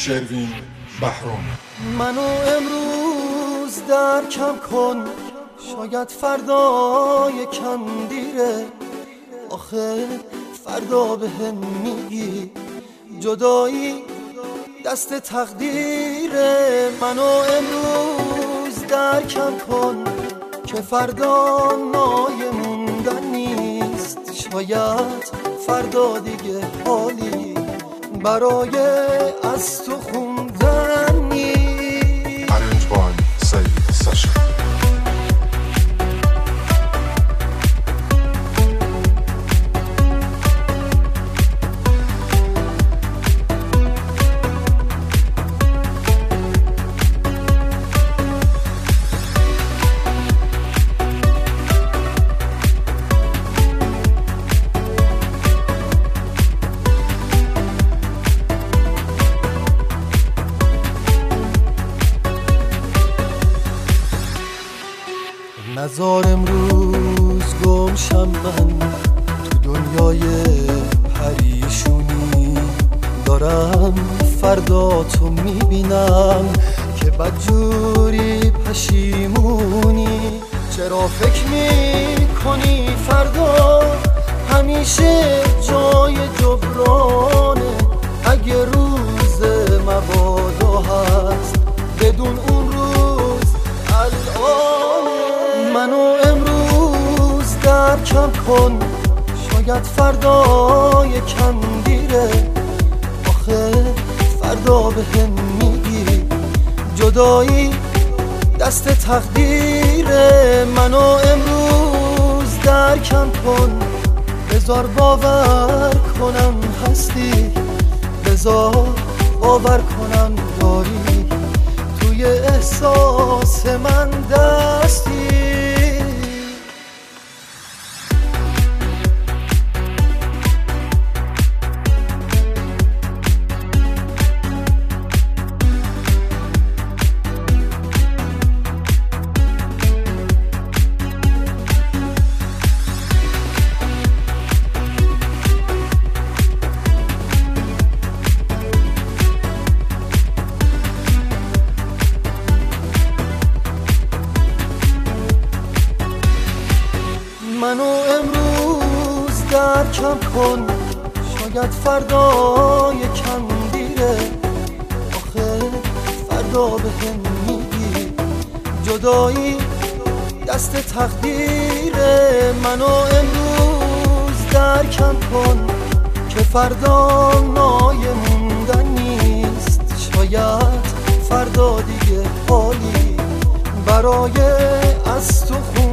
شروین بهرام. منو امروز درکم کن، شاید فردا یکم دیره. آخه فردا بهم میگی جدایی دست تقدیره. منو امروز درکم کن که فردا نایموندن نیست. شاید فردا دیگه حالی برای از تو خوندن نیست. Arranged by Said Sasha. نزار امروز گمشم من تو دنیای پریشونی. دارم فردا تو میبینم که بدجوری پشیمونی. چرا فکر میکنی فردا همیشه جای جبرانه؟ اگه روز مبادا هست بدون اون روز الانه. منو امروز درکم کن، شاید فردا یکم دیره. آخه فردا بهم میگی جدایی دست تقدیره. منو امروز درکم کن، بذار باور کنم هستی، بذار باور کنم داری توی احساس من دستی. منو امروز درکم کن، شاید فردا یکم دیره. آخه فردا بهم میگی جدایی دست تقدیره. منو امروز درکم کن که فردا نایموندن نیست. شاید فردا دیگه حالی برای از تو